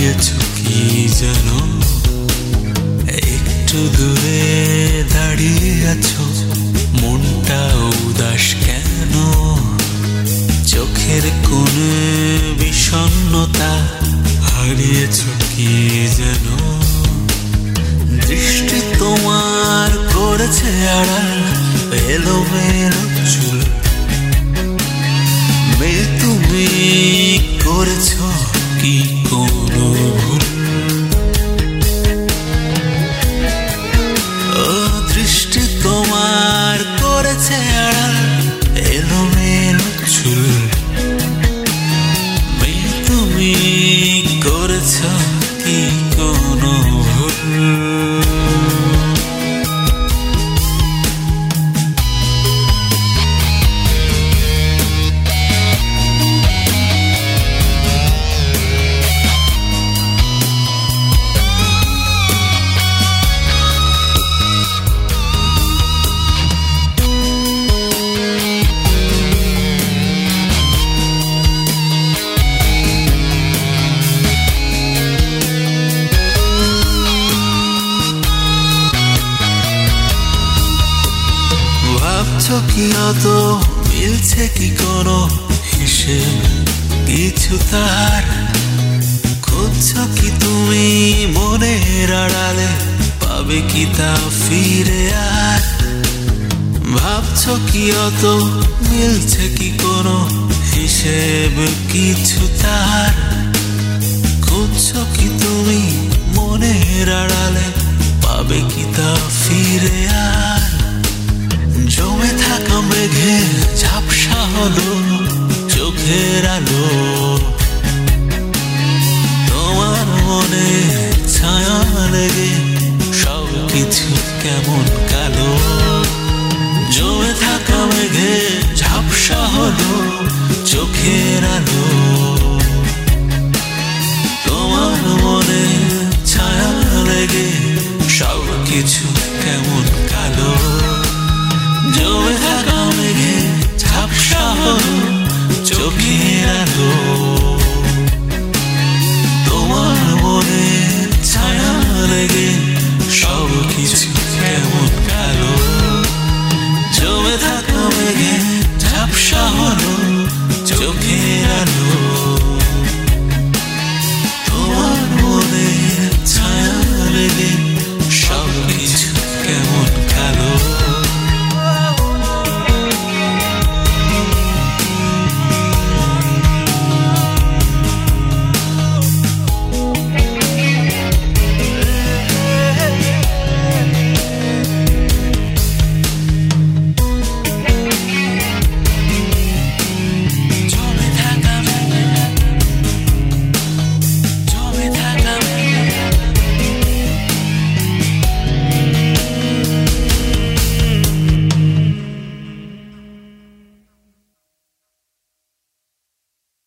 হারিয়েছো কি যেন, একটু দূরে দাঁড়িয়ে আছো, মনটা উদাস কেন? চোখের কোণে বিষণ্ণতা, হারিয়েছো কি যেন। দৃষ্টি তোমার করেছে আড়াল, এলোমেলো চুল। মেয়ে তুমি করেছো কি কোনো ভুল? ও দৃষ্টি তোমার করেছে আড়াল, এলোমেলো চুল। মেয়ে তুমি করেছো কি কোনো ভুল? ভাবছো কি অত মিলছে কি কোনো হিসেব কিছু তার? খুঁজছো কি তুমি মনের আড়ালে, পাবে কি তা ফিরে আর? ভাবছো কি অত মিলছে কি কোনো হিসেব কিছু তার? খুঁজছো কি তুমি মনের আড়ালে, পাবে কি তা ফিরে আর? জমে থাকা মেঘে ঝাপসা হলো চোখের আলো, তোমার মনে ছায়া লেগে সব কিছু কেমন কালো। জমে থাকা মেঘে ঝাপসা হলো চোখের আলো, তোমার মনে ছায়া লেগে সব কিছু